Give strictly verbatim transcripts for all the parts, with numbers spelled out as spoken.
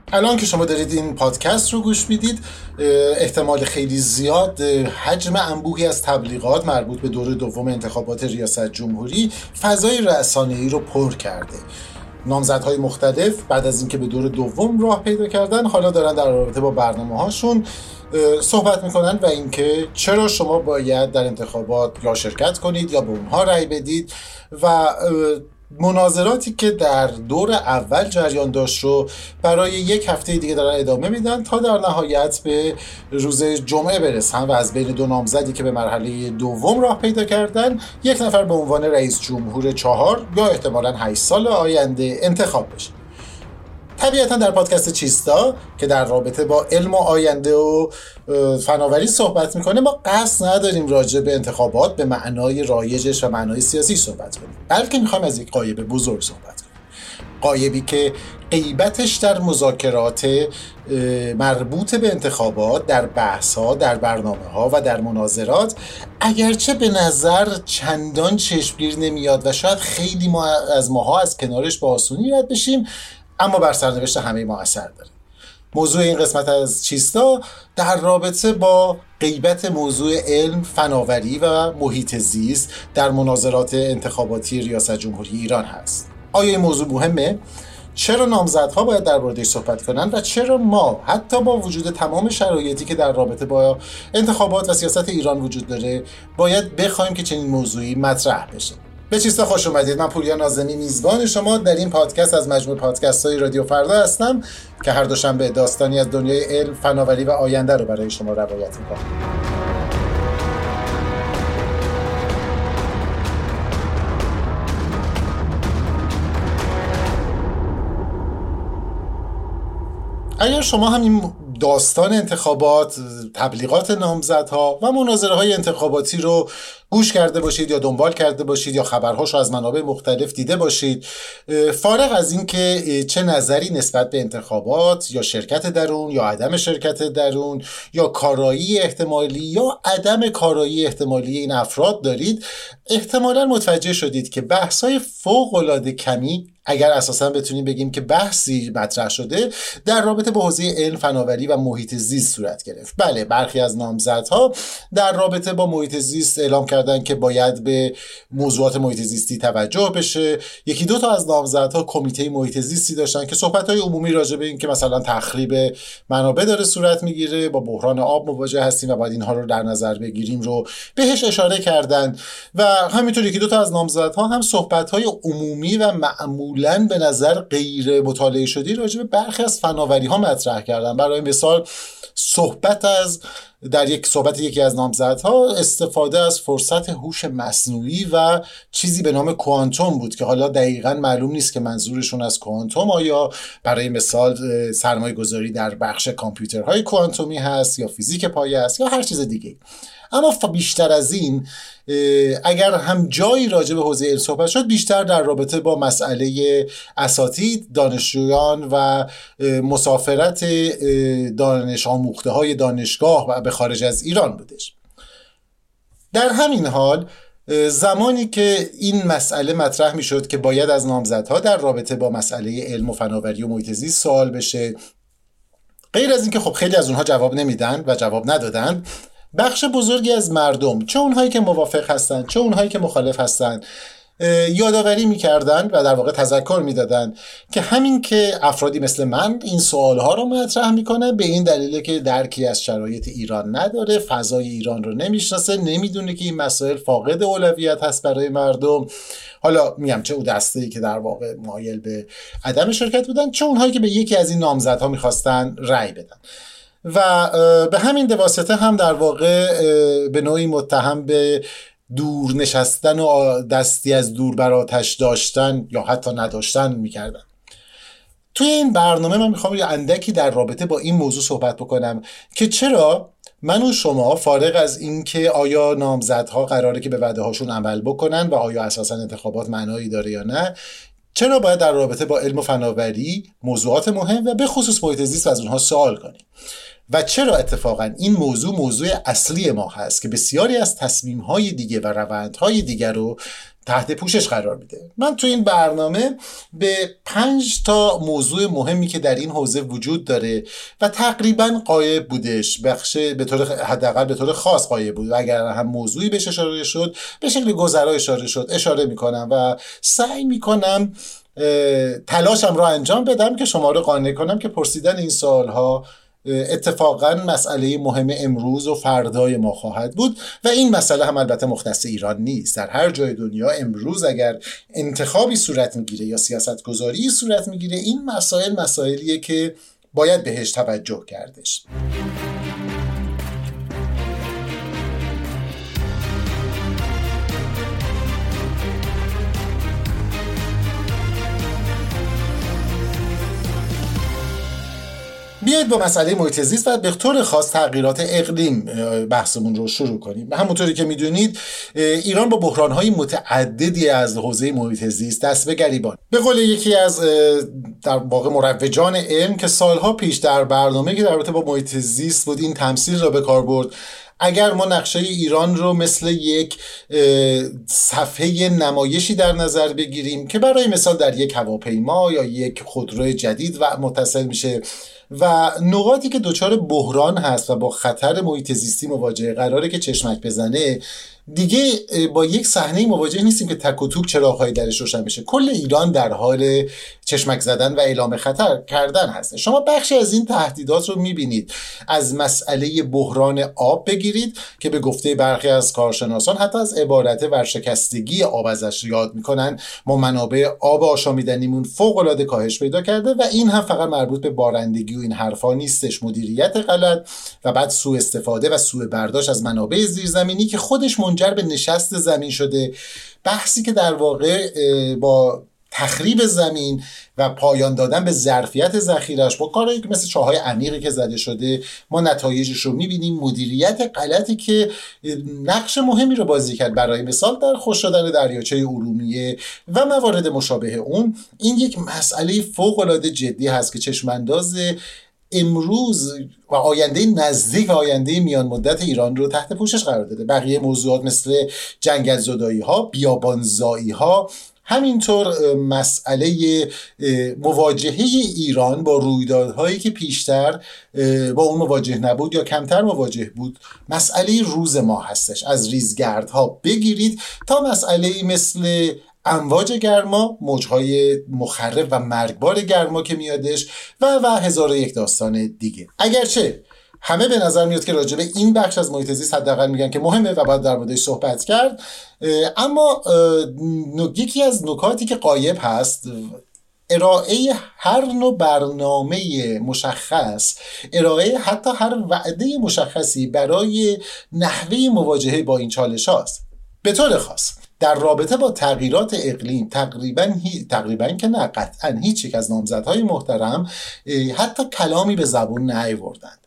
الان که شما دارید این پادکست رو گوش میدید، احتمال خیلی زیاد حجم انبوهی از تبلیغات مربوط به دور دوم انتخابات ریاست جمهوری فضای رسانه‌ای رو پر کرده. نامزدهای مختلف بعد از اینکه به دور دوم راه پیدا کردن، حالا دارن در رابطه با برنامه‌هاشون صحبت میکنن و اینکه چرا شما باید در انتخابات یا شرکت کنید یا به اونها رأی بدید و مناظراتی که در دور اول جریان داشت رو برای یک هفته دیگه دارن ادامه میدن تا در نهایت به روز جمعه برسن و از بین دو نامزدی که به مرحله دوم راه پیدا کردن، یک نفر به عنوان رئیس جمهور چهار یا احتمالاً هشت سال آینده انتخاب بشه. طبیعتا در پادکست چیستا که در رابطه با علم و آینده و فناوری صحبت میکنه، ما قصد نداریم راجع به انتخابات به معنای رایجش و معنای سیاسی صحبت کنیم، بلکه میخوایم از یک غایب بزرگ صحبت کنیم. غایبی که غیبتش در مذاکرات مربوط به انتخابات، در بحث‌ها، در برنامه‌ها و در مناظرات اگرچه به نظر چندان چشمگیر نمیاد و شاید خیلی ما از ماها از کنارش با آسونی رد بشیم، اما بر سرنوشت همه ما اثر داره. موضوع این قسمت از چیستا در رابطه با غیبت موضوع علم، فناوری و محیط زیست در مناظرات انتخاباتی ریاست جمهوری ایران هست. آیا این موضوع مهمه؟ چرا نامزدها باید در موردش صحبت کنن و چرا ما حتی با وجود تمام شرایطی که در رابطه با انتخابات و سیاست ایران وجود داره باید بخوایم که چنین موضوعی مطرح بشه؟ به چیستا خوش اومدید. من پوریا ناظمی میزبان شما در این پادکست از مجموعه پادکست های رادیو فردا هستم که هر دوشنبه داستانی از دنیای علم، فناوری و آینده رو برای شما روایت میکنم. اگر شما همین داستان انتخابات، تبلیغات نامزدها و مناظره‌های انتخاباتی رو گوش کرده باشید یا دنبال کرده باشید یا خبرهاش رو از منابع مختلف دیده باشید، فارغ از این که چه نظری نسبت به انتخابات یا شرکت در اون یا عدم شرکت در اون یا کارایی احتمالی یا عدم کارایی احتمالی این افراد دارید، احتمالاً متوجه شدید که بحث‌های فوق‌العاده کمی، اگر اساساً بتونیم بگیم که بحثی مطرح شده، در رابطه با حوزه علم، فناوری و محیط زیست صورت گرفت. بله، برخی از نامزدها در رابطه با محیط زیست اعلام کردن که باید به موضوعات محیط زیستی توجه بشه. یکی دو تا از نامزدها کمیته محیط زیستی داشتن که صحبت‌های عمومی راجع به این که مثلا تخریب منابع داره صورت میگیره، با بحران آب مواجه هستیم و باید اینها رو در نظر بگیریم رو بهش اشاره کردن. و همینطور یکی دو تا از نامزدها هم صحبت‌های عمومی و معمولاً به نظر غیر مطالعه شدی راجع به برخی از فناوری‌ها مطرح کردن. برای مثال صحبت از در یک صحبت یکی از نامزدها استفاده از فرصت هوش مصنوعی و چیزی به نام کوانتوم بود که حالا دقیقاً معلوم نیست که منظورشون از کوانتوم آیا برای مثال سرمایه گذاری در بخش کامپیوترهای کوانتومی هست یا فیزیک پایه است یا هر چیز دیگه. اما بیشتر از این، اگر هم جایی راجع به حوزه علم صحبت شد، بیشتر در رابطه با مسئله اساتید، دانشجویان و مسافرت دانش آموخته های دانشگاه و به خارج از ایران بودش. در همین حال زمانی که این مسئله مطرح می شد که باید از نامزدها در رابطه با مسئله علم و فناوری و محیط زیست سوال بشه، غیر از این که خب خیلی از اونها جواب نمیدن و جواب ندادن، بخش بزرگی از مردم، چه اونهایی که موافق هستن چه اونهایی که مخالف هستن، یادآوری میکردن و در واقع تذکر میدادن که همین که افرادی مثل من این سوالها رو مطرح میکنن به این دلیله که درکی از شرایط ایران نداره، فضای ایران رو نمیشناسه، نمیدونه که این مسائل فاقد اولویت هست برای مردم. حالا میگم چه اون دسته‌ای که در واقع مایل به عدم شرکت بودن، چه اونهایی که به یکی از این نامزدها میخواستن رأی بدن. و به همین واسطه هم در واقع به نوعی متهم به دور نشستن و دستی از دور بر آتش داشتن یا حتی نداشتن میکردن. توی این برنامه من میخوام یه اندکی در رابطه با این موضوع صحبت بکنم که چرا من و شما فارغ از این که آیا نامزدها قراره که به وعده هاشون عمل بکنن و آیا اساسا انتخابات معنایی داره یا نه، چرا باید در رابطه با علم و فناوری، موضوعات مهم و به خصوص محیط زیست از اونها سوال کنیم. و چرا اتفاقا این موضوع موضوع اصلی ما هست که بسیاری از تصمیم‌های دیگه و روندهای دیگر رو تحت پوشش قرار میده. من تو این برنامه به پنج تا موضوع مهمی که در این حوزه وجود داره و تقریبا غایب بودش، بخش به طور حداقل به طور خاص غایب بود و اگر هم موضوعی بهش اشاره شد به شکل گذرا اشاره شد اشاره میکنم و سعی میکنم تلاشم رو انجام بدم که شما رو قانع کنم که پرسیدن این سوالها اتفاقا مسئله مهم امروز و فردای ما خواهد بود و این مسئله هم البته مختص ایران نیست. در هر جای دنیا امروز اگر انتخابی صورت میگیره یا سیاست گذاری صورت میگیره، این مسائل مسائلیه که باید بهش توجه کردش. بیایید با مسئله محیط زیست و به طور خاص تغییرات اقلیم بحثمون رو شروع کنیم. همونطوری که میدونید ایران با بحران‌های متعددی از حوزه محیط زیست دست به گریبان. به قول یکی از در واقع مروجان علم که سالها پیش در برنامه‌ای که در رابطه با محیط زیست بود این تمثیل را به کار برد، اگر ما نقشه ایران رو مثل یک صفحه نمایشی در نظر بگیریم که برای مثال در یک هواپیما یا یک خودرو جدید و متصل میشه و نقاطی که دچار بحران هست و با خطر محیط زیستی مواجه قراره که چشمک بزنه، دیگه با یک صحنه مواجه نیستیم که تک و توک چراغ‌های درش روشن بشه. کل ایران در حال چشمک زدن و اعلام خطر کردن هست. شما بخشی از این تهدیدات رو می‌بینید. از مسئله بحران آب بگیرید که به گفته برخی از کارشناسان حتی از عبارت ورشکستگی آب ازش یاد می‌کنن. ما منابع آب آشامیدنیمون فوق‌العاده کاهش پیدا کرده و این هم فقط مربوط به بارندگی و این حرفا نیستش. مدیریت غلط و بعد سوء استفاده و سوء برداشت از منابع زیرزمینی که خودش منجر به نشست زمین شده، بحثی که در واقع با تخریب زمین و پایان دادن به ظرفیت ذخیره‌اش با کاری مثل چاهای عمیقی که زده شده ما نتایجش رو می‌بینیم. مدیریت غلطی که نقش مهمی رو بازی کرد برای مثال در خشک شدن دریاچه ارومیه و موارد مشابه اون. این یک مسئله فوق‌العاده جدی هست که چشم‌انداز امروز و آینده نزدیک و آینده میان مدت ایران رو تحت پوشش قرار داده. بقیه موضوعات مثل جنگل زدایی ها، بیابان زایی ها، همینطور مسئله مواجهه ایران با رویدادهایی که پیشتر با اون مواجه نبود یا کمتر مواجه بود، مسئله روز ما هستش. از ریزگردها بگیرید تا مسئله مثل امواج گرما، موجهای مخرب و مرگبار گرما که میادش و و هزار و یک داستان دیگه. اگرچه همه به نظر میاد که راجع به این بخش از محیط زیست حداقل میگن که مهمه و باید در موردش صحبت کرد، اما یکی از نکاتی که غایب هست ارائه هر نوع برنامه مشخص، ارائه حتی هر وعده مشخصی برای نحوه مواجهه با این چالش هاست. به طور خاص در رابطه با تغییرات اقلیم تقریبا هی... تقریبا که نه قطعا هیچ یک از نامزدهای محترم حتی کلامی به زبون نیاوردند.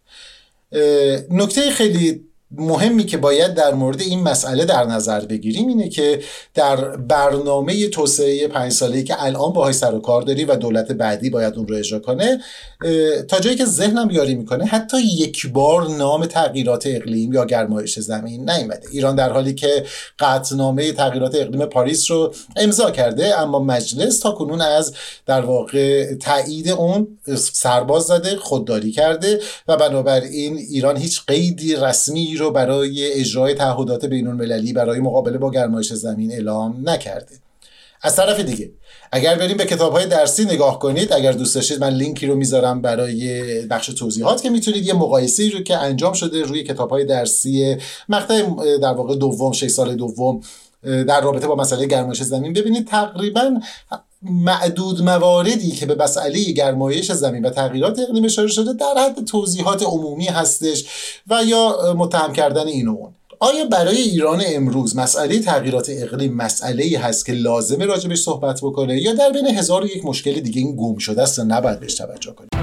نکته خیلی مهمی که باید در مورد این مسئله در نظر بگیریم اینه که در برنامه توسعه پنج ساله‌ای که الان باهاش سر و کار داری و دولت بعدی باید اون رو اجرا کنه، تا جایی که ذهنم یاری میکنه حتی یک بار نام تغییرات اقلیم یا گرمایش زمین نیامده. ایران در حالی که قطعنامه تغییرات اقلیم پاریس رو امضا کرده، اما مجلس تا کنون از در واقع تایید اون سرباز زده، خودداری کرده و بنابراین ایران هیچ قیدی رسمی رو برای اجرای تعهدات بین‌المللی برای مقابله با گرمایش زمین اعلام نکرده. از طرف دیگه اگر بریم به کتاب‌های درسی نگاه کنید، اگر دوست داشتید من لینکی رو میذارم برای بخش توضیحات که میتونید یه مقایسه‌ای رو که انجام شده روی کتاب‌های درسی مقطع در واقع دوم شش سال دوم در رابطه با مسئله گرمایش زمین ببینید. تقریباً معدود مواردی که به مسئله گرمایش زمین و تغییرات اقلیم اشاره شده در حد توضیحات عمومی هستش و یا متهم کردن این و اون. آیا برای ایران امروز مسئله تغییرات اقلیم مسئله‌ای هست که لازمه راجبش صحبت بکنه یا در بین هزار و یک مشکل دیگه این گم شده است و نباید بهش توجه کنیم؟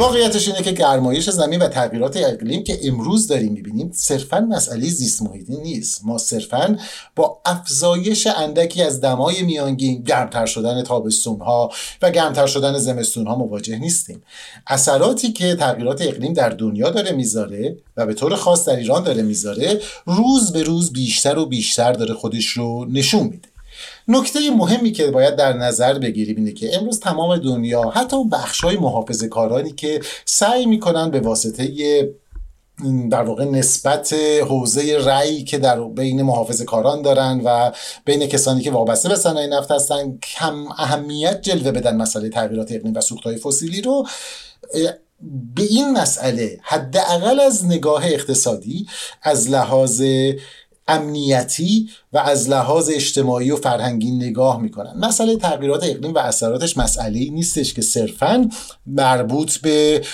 واقعیتش اینه که گرمایش زمین و تغییرات اقلیم که امروز داریم میبینیم صرفاً مسئله زیست محیطی نیست. ما صرفاً با افزایش اندکی از دمای میانگین، گرمتر شدن تابستون‌ها و گرمتر شدن زمستون‌ها مواجه نیستیم. اثراتی که تغییرات اقلیم در دنیا داره میذاره و به طور خاص در ایران داره میذاره روز به روز بیشتر و بیشتر داره خودش رو نشون میده. نکته مهمی که باید در نظر بگیریم اینه که امروز تمام دنیا، حتی اون بخش‌های محافظه‌کارانی که سعی میکنن به واسطه در واقع نسبت حوزه رأی که در بین محافظه‌کاران دارن و بین کسانی که وابسته به صنایع نفت هستن کم اهمیت جلوه بدن مسئله تغییرات اقلیم و سوخت‌های فسیلی رو، به این مسئله حداقل از نگاه اقتصادی، از لحاظ امنیتی و از لحاظ اجتماعی و فرهنگی نگاه میکنن. مسئله تغییرات اقلیم و اثراتش مسئله‌ای نیستش که صرفاً مربوط به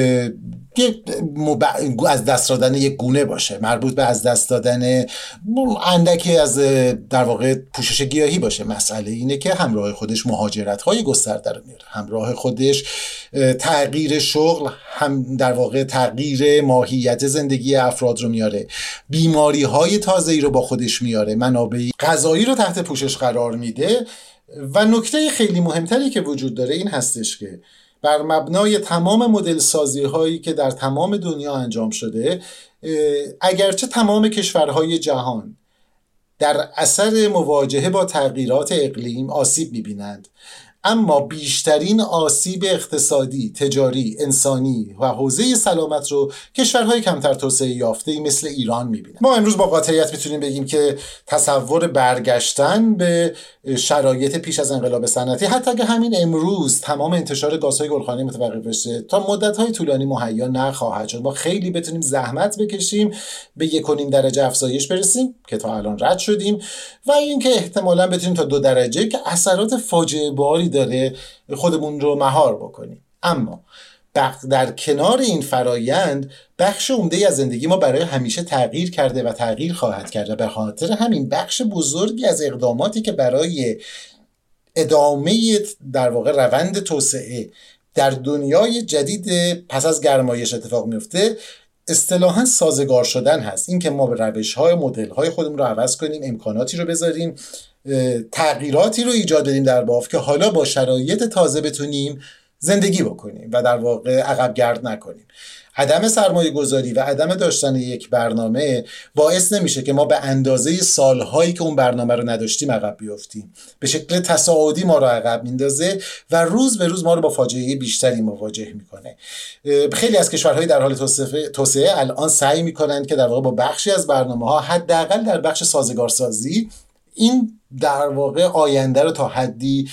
از دست دادن یک گونه باشه، مربوط به از دست دادن اندکی از در واقع پوشش گیاهی باشه. مسئله اینه که همراه خودش مهاجرت‌های گسترده رو میاره، همراه خودش تغییر شغل، هم در واقع تغییر ماهیت زندگی افراد رو میاره، بیماری‌های تازه‌ای رو با خودش میاره، منابع غذایی رو تحت پوشش قرار میده. و نکته خیلی مهمتری که وجود داره این هستش که بر مبنای تمام مدل سازی هایی که در تمام دنیا انجام شده، اگرچه تمام کشورهای جهان در اثر مواجهه با تغییرات اقلیم آسیب میبینند، اما بیشترین آسیب اقتصادی، تجاری، انسانی و حوزه سلامت رو کشورهای کمتر توسعه یافته مثل ایران میبینن. ما امروز با قاطعیت میتونیم بگیم که تصور برگشتن به شرایط پیش از انقلاب صنعتی، حتی اگه همین امروز تمام انتشار گازهای گلخانه‌ای متوقف بشه، تا مدت‌های طولانی مهیا نخواهد شد. ما خیلی بتونیم زحمت بکشیم به یک و نیم درجه افزایش برسیم که تا الان رد شدیم، و اینکه احتمالاً بتونیم تا دو درجه که اثرات فاجعه باری داره خودمون رو مهار بکنیم. اما در کنار این فرایند بخش عمده از زندگی ما برای همیشه تغییر کرده و تغییر خواهد کرده. به خاطر همین بخش بزرگی از اقداماتی که برای ادامه در واقع روند توسعه در دنیای جدید پس از گرمایش اتفاق میفته اصطلاحاً سازگار شدن هست. این که ما به روش‌های مدل‌های خودمون رو عوض کنیم، امکاناتی رو بذاریم، تغییراتی رو ایجاد بدیم در بافت که حالا با شرایط تازه بتونیم زندگی بکنیم و در واقع عقب گرد نکنیم. عدم سرمایه گذاری و عدم داشتن یک برنامه باعث نمیشه که ما به اندازه سالهایی که اون برنامه رو نداشتیم عقب بیافتیم. به شکل تصاعدی ما رو عقب میندازه و روز به روز ما رو با فاجعه بیشتری مواجه میکنه. خیلی از کشورهای در حال توسعه, توسعه الان سعی میکنن که در واقع با بخشی از برنامه‌ها، حداقل در بخش سازگارسازی، این در واقع آینده رو تا حدی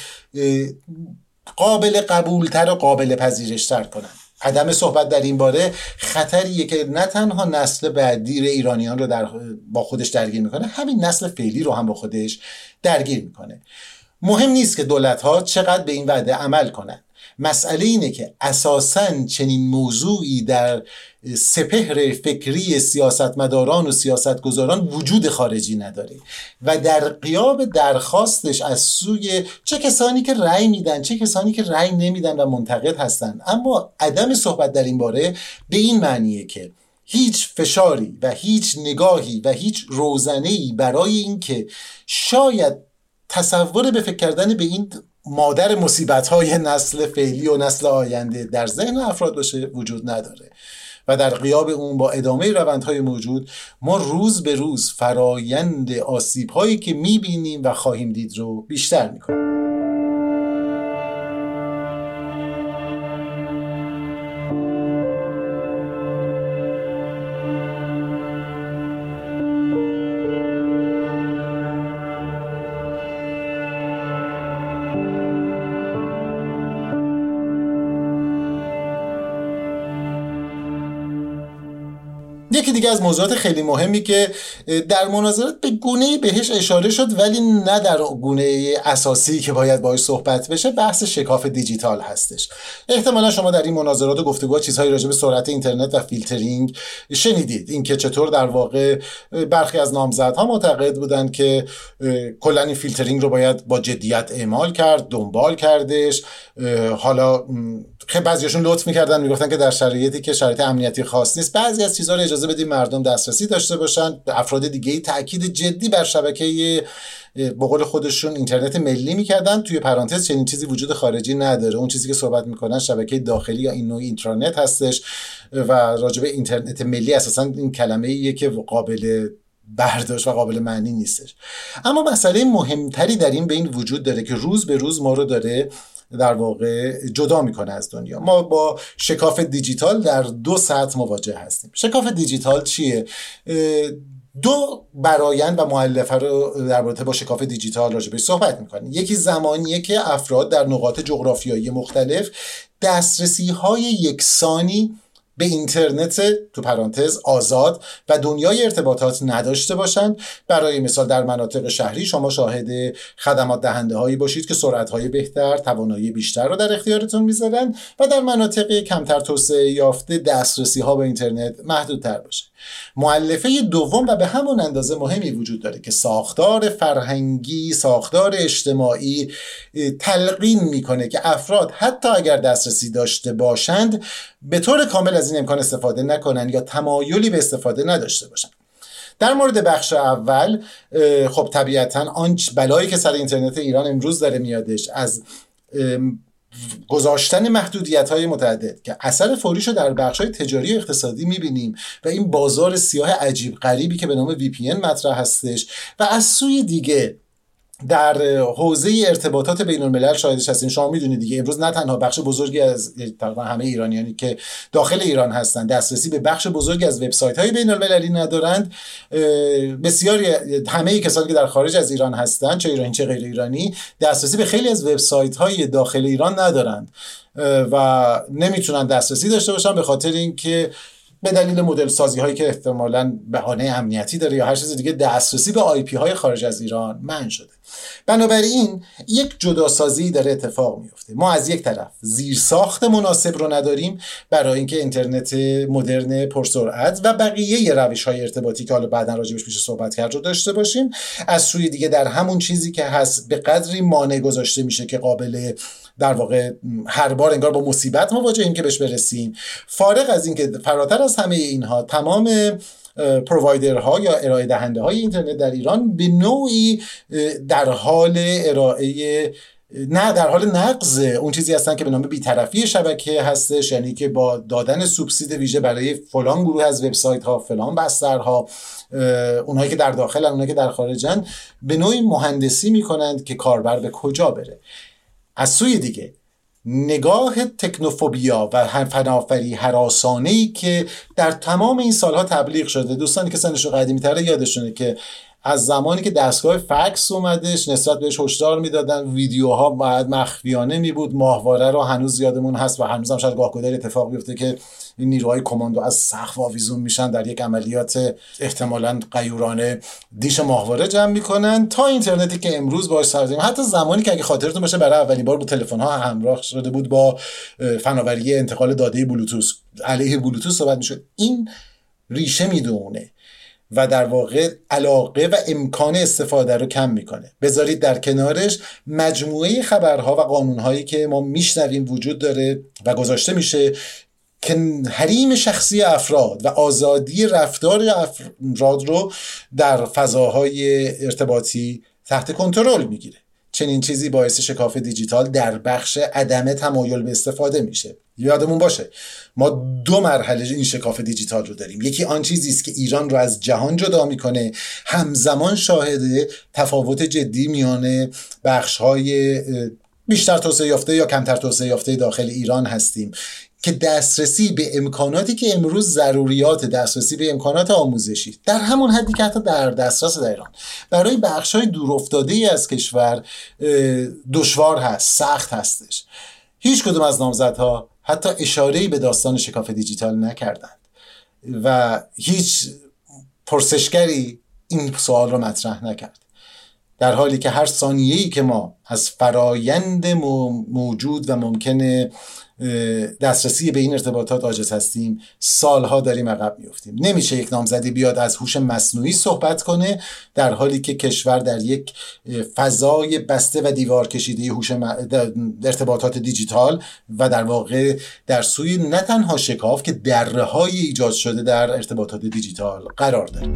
قابل قبولتر و قابل پذیرشتر کنن. عدم صحبت در این باره خطریه که نه تنها نسل بعدی ایرانیان رو در با خودش درگیر میکنه، همین نسل فعلی رو هم با خودش درگیر میکنه. مهم نیست که دولت‌ها چقدر به این وعده عمل کنن، مسئله اینه که اساساً چنین موضوعی در سپهر فکری سیاستمداران و سیاستگزاران وجود خارجی نداره و در غیاب درخواستش از سوی چه کسانی که رأی میدن چه کسانی که رأی نمیدن و منتقد هستن. اما عدم صحبت در این باره به این معنیه که هیچ فشاری و هیچ نگاهی و هیچ روزنه‌ای برای اینکه شاید تصور به فکر کردن به این مادر مصیبت‌های نسل فعلی و نسل آینده در ذهن افراد باشه وجود نداره و در غیاب اون با ادامه روندهای موجود ما روز به روز فرایند آسیب‌هایی که می‌بینیم و خواهیم دید رو بیشتر می‌کنیم. یکی دیگه از موضوعات خیلی مهمی که در مناظرات به گونه‌ای بهش اشاره شد ولی نه در گونه اساسی که باید باهاش صحبت بشه، بحث شکاف دیجیتال هستش. احتمالا شما در این مناظرات و گفتگوها چیزهایی راجع به سرعت اینترنت و فیلترینگ شنیدید، اینکه چطور در واقع برخی از نامزدها معتقد بودن که کلا این فیلترینگ رو باید با جدیت اعمال کرد، دنبال کردش. حالا خیلی بعضیاشون لطف می‌کردن میگفتن که در شرایطی که شرایط امنیتی خاص نیست بعضی از چیزها رو اجازه بدیم مردم دسترسی داشته باشن. افراد دیگه تاکید جدی بر شبکه به قول خودشون اینترنت ملی میکردن. توی پرانتز چنین چیزی وجود خارجی نداره، اون چیزی که صحبت میکنن شبکه داخلی یا این نوع اینترنت هستش و راجع به اینترنت ملی اساسا این کلمه ایه که قابل برداشت و قابل معنی نیستش. اما مسئله مهمتری در این بین وجود داره که روز به روز ما رو داره در واقع جدا میکنه از دنیا. ما با شکاف دیجیتال در دو سطح مواجه هستیم. شکاف دیجیتال چیه؟ دو برآیند و مؤلفه رو در رابطه با شکاف دیجیتال راجع بهش صحبت میکنیم. یکی زمانیه که افراد در نقاط جغرافیایی مختلف دسترسی‌های یکسانی به اینترنت تو پرانتز آزاد و دنیای ارتباطات نداشته باشند. برای مثال در مناطق شهری شما شاهد خدمات دهنده هایی باشید که سرعت های بهتر، توانایی بیشتر رو در اختیارتون میذارن و در مناطق کمتر توسعه یافته دسترسی ها به اینترنت محدودتر باشه. مؤلفه دوم و به همون اندازه مهمی وجود داره که ساختار فرهنگی، ساختار اجتماعی تلقین میکنه که افراد حتی اگر دسترسی داشته باشند به طور کامل از این امکان استفاده نکنن یا تمایلی به استفاده نداشته باشن. در مورد بخش اول خب طبیعتاً آن بلایی که سر اینترنت ایران امروز داره میادش از گذاشتن محدودیت‌های متعدد که اثر فوریشو در بخش‌های تجاری و اقتصادی می‌بینیم و این بازار سیاه عجیب غریبی که به نام وی پی ان مطرح هستش و از سوی دیگه در حوزه ارتباطات بین الملل شاهدش هستیم. شما میدونید دیگه امروز نه تنها بخش بزرگی از تقریبا همه ایرانیانی که داخل ایران هستن دسترسی به بخش بزرگی از وبسایت‌های بین المللی ندارند، بسیاری همه کسانی که در خارج از ایران هستن چه ایرانی چه غیر ایرانی دسترسی به خیلی از وبسایت‌های داخل ایران ندارند و نمیتونن دسترسی داشته باشن به خاطر اینکه به دلیل مدل سازی هایی که احتمالاً بهانه امنیتی داره یا هر چیز دیگه دسترسی به آی پی های خارج از ایران منع شده. بنابراین یک جداسازی داره اتفاق میفته. ما از یک طرف زیرساخت مناسب رو نداریم برای اینکه اینترنت مدرن پرسرعت و بقیه روش‌های ارتباطی که حالا بعداً راجعش میشه صحبت کرد رو داشته باشیم. از سوی دیگه در همون چیزی که هست به قدری مانع گذاشته میشه که قابل در واقع هر بار انگار با مصیبت مواجهیم که بهش برسیم. فارغ از این که فراتر از همه اینها تمام پرووایدرها یا ارائه دهنده های اینترنت در ایران به نوعی در حال ارائه نه در حال نقض اون چیزی هستن که به نام بی‌طرفی شبکه هستش، یعنی که با دادن سوبسید ویژه برای فلان گروه از وبسایت ها، فلان بسترها، اونهایی که در داخلن اونهایی که در خارجن، به نوعی مهندسی میکنند که کاربر به کجا بره. از سوی دیگه نگاه تکنوفوبیا و فناوری هراسانه‌ای که در تمام این سالها تبلیغ شده، دوستانی که سنشون قدیمی‌تره یادشونه که از زمانی که دستگاه فکس اومدش نسبت بهش هشدار میدادن، ویدیوها بعد مخفیانه می بود، ماهواره رو هنوز یادمون هست و هنوز هم شاید گاه‌گدار اتفاق بیفته که این نیروهای کماندو از سقف آویزون میشن در یک عملیات احتمالاً غیورانه دیش ماهواره جمع میکنن، تا اینترنتی که امروز باهاش سر زدیم. حتی زمانی که اگه خاطرتون باشه برای اولین بار با تلفن‌ها همراه شده بود با فناوری انتقال داده بلوتوث، علیه بلوتوث صحبت میشد. این ریشه میدونه و در واقع علاقه و امکان استفاده رو کم میکنه. بذارید در کنارش مجموعه خبرها و قانونهایی که ما میشنویم وجود داره و گذاشته میشه که حریم شخصی افراد و آزادی رفتار افراد رو در فضاهای ارتباطی تحت کنترل میگیره. چنین چیزی باعث شکاف دیجیتال در بخش عدم تمایل به استفاده میشه. یادمون باشه ما دو مرحله این شکاف دیجیتال رو داریم. یکی آن چیزی است که ایران رو از جهان جدا میکنه، همزمان شاهد تفاوت جدی میان بخش‌های بیشتر توسعه یافته یا کمتر توسعه یافته داخل ایران هستیم که دسترسی به امکاناتی که امروز ضروریات دسترسی به امکانات آموزشی در همون حدی که حتی در دسترس در ایران برای بخش‌های دورافتاده‌ای از کشور دشوار هست، سخت هستش. هیچ کدوم از نامزدها حتی اشاره‌ای به داستان شکاف دیجیتال نکردند. و هیچ پرسشگری این سوال رو مطرح نکرد، در حالی که هر ثانیه‌ای که ما از فرایند موجود و ممکنه دسترسی به این ارتباطات عاجز هستیم، سالها داریم عقب میافتیم. نمیشه یک نامزدی بیاد از هوش مصنوعی صحبت کنه در حالی که کشور در یک فضای بسته و دیوار کشیده هوش م... ارتباطات دیجیتال و در واقع در سوی نه تنها شکاف که دره‌های ایجاد شده در ارتباطات دیجیتال قرار داره.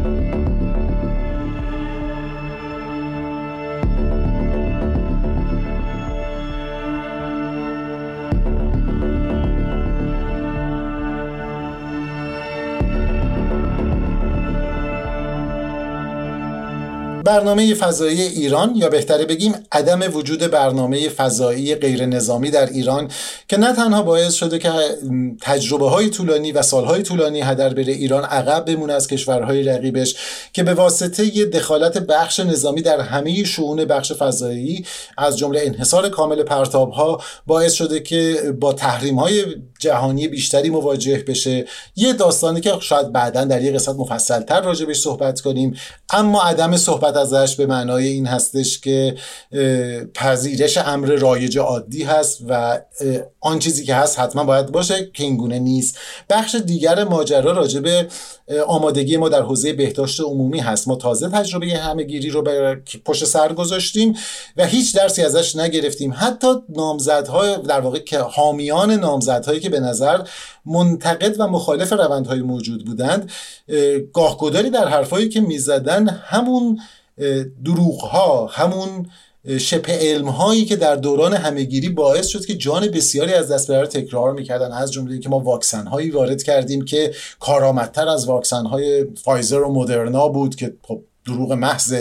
برنامه فضایی ایران، یا بهتره بگیم عدم وجود برنامه فضایی غیر نظامی در ایران، که نه تنها باعث شده که تجربه های طولانی و سالهای طولانی هدر بره ایران عقب بمونه از کشورهای رقیبش، که به واسطه ی دخالت بخش نظامی در همه شؤون بخش فضایی از جمله انحصار کامل پرتاب‌ها باعث شده که با تحریم‌های جهانی بیشتری مواجه بشه. یه داستانی که شاید بعداً در یه قسمت مفصل‌تر راجع بهش صحبت کنیم، اما عدم صحبت ازش به معنای این هستش که پذیرش امر رایج عادی هست و آن چیزی که هست حتما باید باشه، که اینگونه نیست. بخش دیگر ماجرا راجع به آمادگی ما در حوزه بهداشت عمومی هست. ما تازه تجربه همه‌گیری رو به پشت سر گذاشتیم و هیچ درسی ازش نگرفتیم. حتی نامزدهای در واقع که حامیان نامزدهایی که به نظر منتقد و مخالف روندهای موجود بودند، گاهگداری در حرفایی که میزدن همون دروغ‌ها، همون شبه علم‌هایی که در دوران همه‌گیری باعث شد که جان بسیاری از دست بره تکرار می‌کردن، از جمله اینکه ما واکسن‌هایی وارد کردیم که کارآمدتر از واکسن‌های فایزر و مدرنا بود که خب دروغ محض.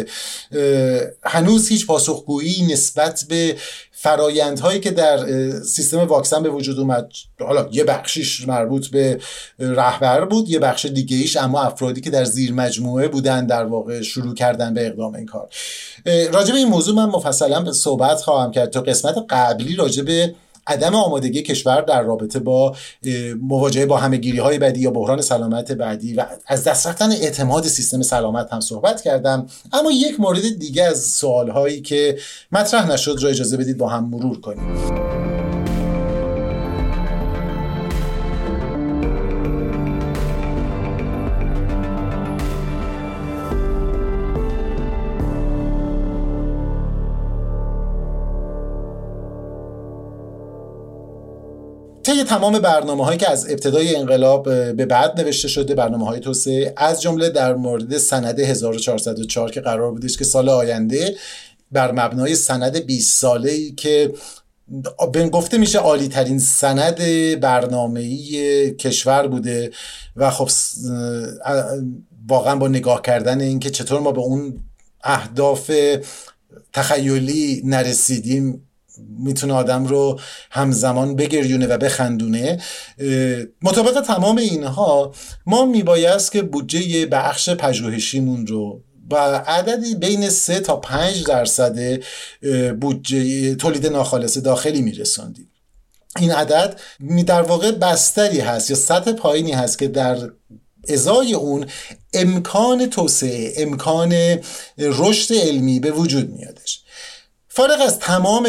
هنوز هیچ پاسخگویی نسبت به فرایندهایی که در سیستم واکسن به وجود اومد، حالا یه بخشیش مربوط به رهبر بود، یه بخش دیگه ایش اما افرادی که در زیر مجموعه بودن در واقع شروع کردن به اقدام این کار. راجع به این موضوع من مفصلا صحبت خواهم کرد. تو قسمت قبلی راجع به عدم آمادگی کشور در رابطه با مواجهه با همه‌گیری‌های بعدی یا بحران سلامت بعدی و از دست رفتن اعتماد سیستم سلامت هم صحبت کردم. اما یک مورد دیگه از سوال‌هایی که مطرح نشد رو اجازه بدید با هم مرور کنیم. طی تمام برنامه‌هایی که از ابتدای انقلاب به بعد نوشته شده، برنامه‌های توسعه، از جمله در مورد سند هزار و چهارصد و چهار که قرار بودش که سال آینده بر مبنای سند بیست ساله‌ای که گفته میشه عالی ترین سند برنامه‌ای کشور بوده و خب واقعا با نگاه کردن این که چطور ما به اون اهداف تخیلی نرسیدیم میتونه آدم رو همزمان بگریونه و بخندونه. مطابق تمام اینها ما میبایست که بودجه بخش پژوهشیمون رو با عددی بین سه تا پنج درصد بودجه تولید ناخالص داخلی میرسوندیم. این عدد در واقع بستری هست یا سطح پایینی هست که در ازای اون امکان توسعه، امکان رشد علمی به وجود میادش. فارغ از تمام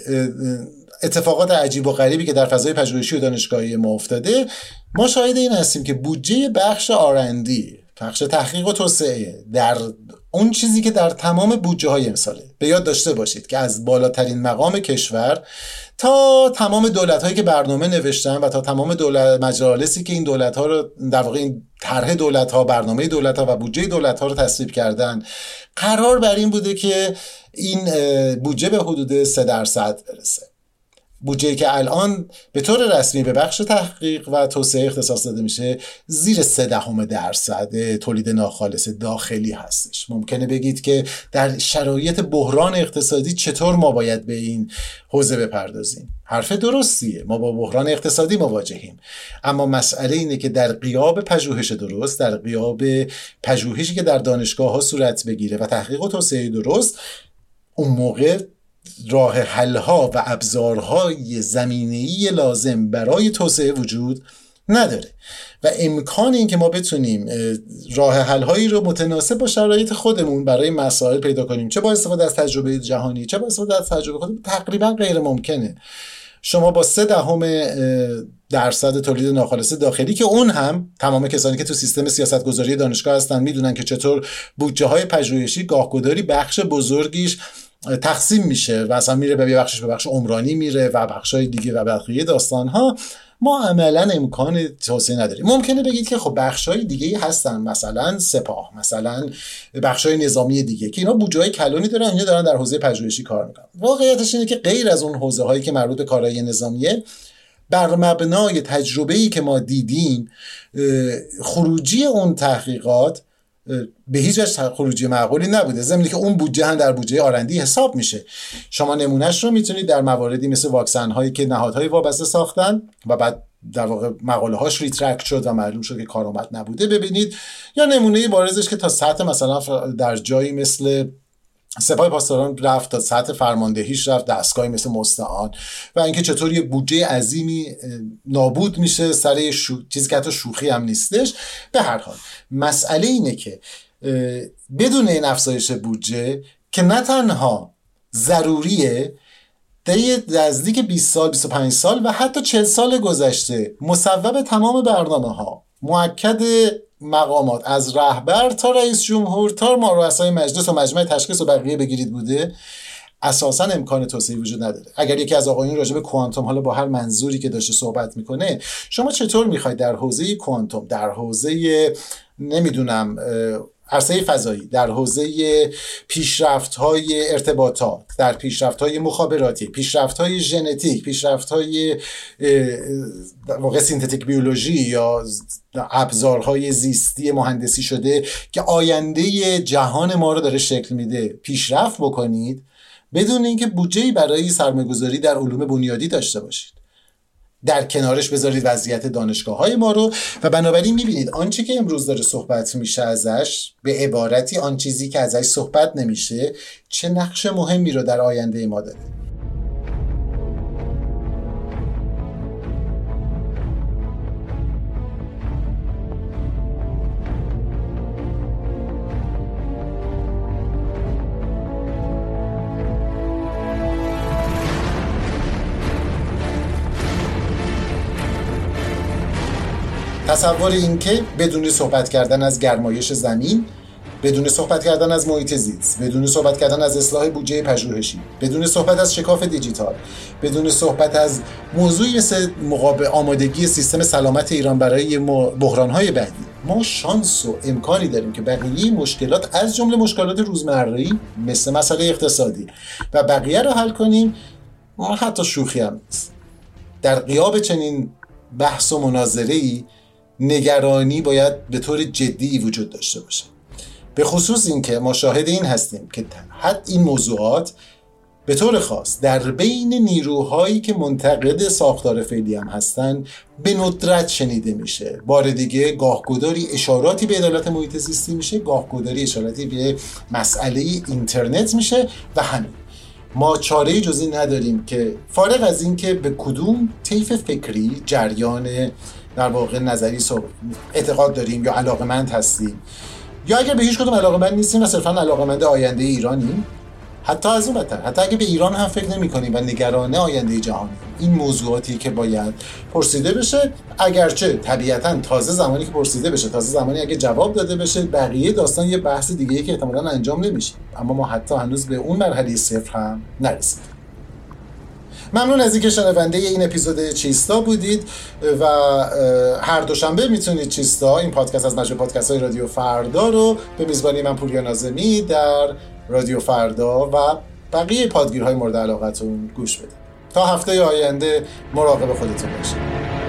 اتفاقات عجیب و غریبی که در فضای پژوهشی و دانشگاهی ما افتاده، ما شاهد این هستیم که بودجه بخش آر ان دی، بخش تحقیق و توسعه، در اون چیزی که در تمام بودجه های امساله، به یاد داشته باشید که از بالاترین مقام کشور تا تمام دولت هایی که برنامه نوشتن و تا تمام دولت مجالسی که این دولت ها رو در واقع این طرح دولت ها، برنامه دولت ها و بودجه دولت ها رو تصویب کردن، قرار بر این بوده که این بودجه به حدود سه درصد برسه. بودجه‌ای که الان به طور رسمی به بخش تحقیق و توسعه اختصاص داده میشه زیر سه دهم درصد تولید ناخالص داخلی هستش. ممکنه بگید که در شرایط بحران اقتصادی چطور ما باید به این حوزه بپردازیم؟ حرف درستیه، ما با بحران اقتصادی مواجهیم، اما مسئله اینه که در غیاب پژوهش درست، در غیاب پژوهشی که در دانشگاه ها صورت بگیره و تحقیق و توسعه درست، اون موقع راه حل‌ها و ابزارهای زمینه‌ای لازم برای توسعه وجود نداره و امکان این که ما بتونیم راه حل هایی رو متناسب با شرایط خودمون برای مسائل پیدا کنیم، چه با استفاده از تجربه جهانی چه با استفاده از تجربه خودمون، تقریبا غیر ممکنه. شما با سه دهم درصد تولید ناخالص داخلی که اون هم تمام کسانی که تو سیستم سیاستگذاری دانشگاه هستن میدونن که چطور بودجه های پژوهشی گاهگداری بخش بزرگیش تقسیم میشه و اصلا میره به بخشش به بخش عمرانی میره و بخشای دیگه و بقیه داستان ها. ما عملا امکان توسعه نداریم. ممکنه بگید که خب بخشای دیگه هستن، مثلا سپاه، مثلا بخشای نظامی دیگه که اینا بودجه‌های کلانی دارن، اینا دارن در حوزه پژوهشی کار میکنن. واقعیتش اینه که غیر از اون حوزه هایی که مربوط به کارهای نظامیه، بر مبنای تجربه‌ای که ما دیدیم خروجی اون تحقیقات به هیچ وجه خروجی معقولی نبوده، ضمن که اون بودجه هم در بودجه آرندی حساب میشه. شما نمونهش رو میتونید در مواردی مثل واکسن هایی که نهادهای وابسته ساختن و بعد در واقع مقاله هاش ریترکت شد و معلوم شد که کارآمد نبوده ببینید، یا نمونه بارزش که تا سطح مثلا در جایی مثل سپاه پاسداران رفت تا سطح فرماندهیش رفت دستگاهی مثل مستعان، و اینکه چطور یه بودجه عظیمی نابود میشه سر شو... چیزی که حتی شوخی هم نیستش. به هر حال مسئله اینه که بدون این افزایش بودجه که نه تنها ضروریه، در نزدیک بیست سال بیست و پنج سال و حتی چهل سال گذشته مصوب تمام برنامه ها مؤکد مقامات از رهبر تا رئیس جمهور تا رؤسای مجلس و مجمع تشخیص و بقیه بگیرید بوده، اساسا امکان توسعه وجود نداره. اگر یکی از آقایون راجع به کوانتوم، حالا با هر منظوری که داشته صحبت میکنه، شما چطور میخواید در حوزه کوانتوم، در حوزه نمیدونم عرصه فضایی، در حوزه پیشرفت‌های ارتباطات، در پیشرفت‌های مخابراتی، پیشرفت‌های ژنتیک، پیشرفت‌های واقع سینتتیک بیولوژی یا ابزارهای زیستی مهندسی شده که آینده جهان ما رو داره شکل میده پیشرفت بکنید بدون اینکه بودجه‌ای برای سرمایه‌گذاری در علوم بنیادی داشته باشید؟ در کنارش بذارید وضعیت دانشگاه‌های ما رو، و بنابراین می‌بینید آنچه که امروز داره صحبت میشه ازش، به عبارتی آن چیزی که ازش صحبت نمیشه، چه نقش مهمی رو در آینده ما داره. تصور این که بدون صحبت کردن از گرمایش زمین، بدون صحبت کردن از محیط زیست، بدون صحبت کردن از اصلاح بودجه پژوهشی، بدون صحبت از شکاف دیجیتال، بدون صحبت از موضوعی مثل مقابل آمادگی سیستم سلامت ایران برای بحران‌های بعدی، ما شانس و امکانی داریم که بقیه مشکلات از جمله مشکلات روزمره‌ای مثل مسئله اقتصادی و بقیه رو حل کنیم. ما حتی شوخی هم نیست. در غیاب چنین بحث و مناظره‌ای نگرانی باید به طور جدی وجود داشته باشه، به خصوص این که ما شاهد این هستیم که حتی این موضوعات به طور خاص در بین نیروهایی که منتقد ساختار فعلی هم هستن به ندرت شنیده میشه. بار دیگه گاهگداری اشاراتی به عدالت محیط زیستی میشه، گاهگداری اشاراتی به مسئله اینترنت میشه و همین. ما چاره‌ای جز این نداریم که فارغ از این که به کدوم طیف فکری، جریان در واقع نظری اعتقاد داریم یا علاقمند هستیم، یا اگر به هیچ کدوم علاقمند نیستیم و صرفاً علاقمند آینده ایرانیم، حتی از اون بدتر، حتی اگه به ایران هم فکر نمی کنیم و نگران آینده جهانی، این موضوعاتی که باید پرسیده بشه، اگرچه طبیعتاً تازه زمانی که پرسیده بشه، تازه زمانی اگه جواب داده بشه، بقیه داستان یه بحث دیگه‌ای که احتمالاً انجام نمیشه، اما ما حتی هنوز به اون مرحله صفر هم نرسیدیم. ممنون از اینکه شنونده این اپیزود چیستا بودید و هر دوشنبه میتونید چیستا، این پادکست از مجموعه پادکست‌های رادیو فردا رو به میزبانی من پوریا ناظمی در رادیو فردا و بقیه پادگیرهای مورد علاقتون گوش بدید. تا هفته آینده مراقب خودتون باشید.